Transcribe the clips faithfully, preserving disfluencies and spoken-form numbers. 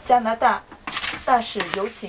加拿大大使有请。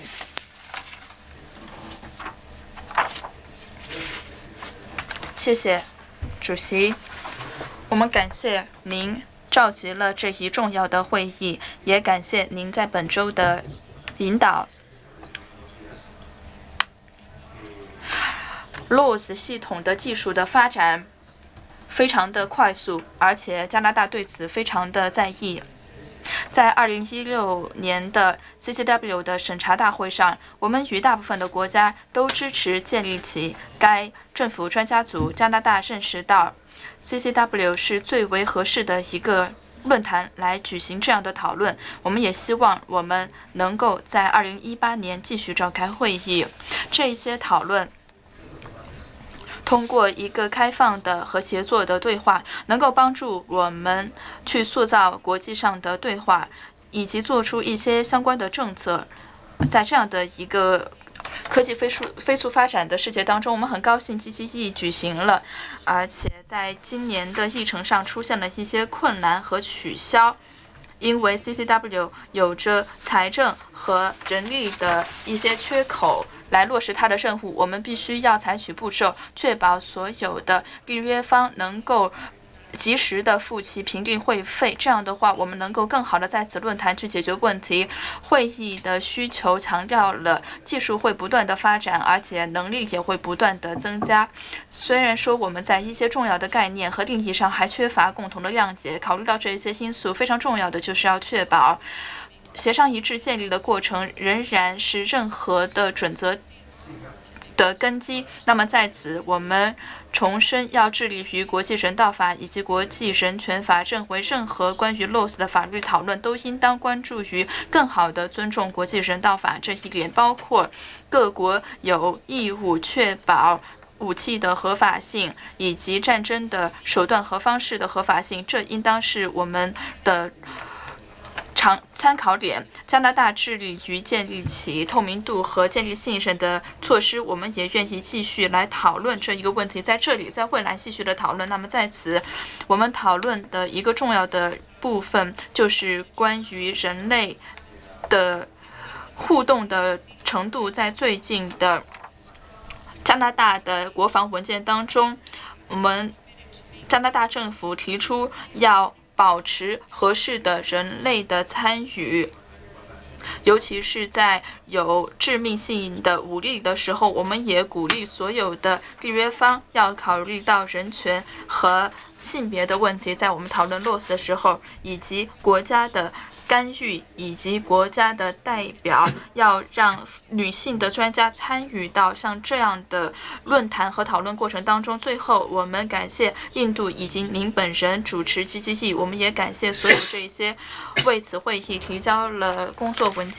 谢谢，主席。我们感谢您召集了这一重要的会议，也感谢您在本周的引导。L O S 系统的技术的发展非常的快速，而且加拿大对此非常的在意。在二零一六年的 C C W 的审查大会上，我们与大部分的国家都支持建立起该政府专家组。加拿大认识到 C C W 是最为合适的一个论坛来举行这样的讨论。我们也希望我们能够在二零一八年继续召开会议。这些讨论通过一个开放的和协作的对话，能够帮助我们去塑造国际上的对话，以及做出一些相关的政策。在这样的一个科技飞速飞速发展的世界当中，我们很高兴 G G E 举行了，而且在今年的议程上出现了一些困难和取消。因为 C C W 有着财政和人力的一些缺口，来落实它的任务，我们必须要采取步骤，确保所有的缔约方能够及时的付其评定会费。这样的话，我们能够更好的在此论坛去解决问题。会议的需求强调了技术会不断的发展，而且能力也会不断的增加。虽然说我们在一些重要的概念和定义上还缺乏共同的谅解，考虑到这些因素，非常重要的就是要确保协商一致建立的过程仍然是任何的准则的根基。那么在此，我们重申要致力于国际人道法以及国际人权法，认为任何关于 L O S 的法律讨论都应当关注于更好的尊重国际人道法这一点，包括各国有义务确保武器的合法性以及战争的手段和方式的合法性，这应当是我们的常参考点。加拿大致力于建立起透明度和建立信任的措施，我们也愿意继续来讨论这一个问题，在这里在未来继续的讨论。那么在此，我们讨论的一个重要的部分就是关于人类的互动的程度。在最近的加拿大的国防文件当中，我们加拿大政府提出要保持合适的人类的参与，尤其是在有致命性的武力的时候。我们也鼓励所有的缔约方要考虑到人权和性别的问题，在我们讨论 L O S 的时候，以及国家的干预以及国家的代表要让女性的专家参与到像这样的论坛和讨论过程当中。最后，我们感谢印度以及您本人主持 G G E， 我们也感谢所有这些为此会议提交了工作文件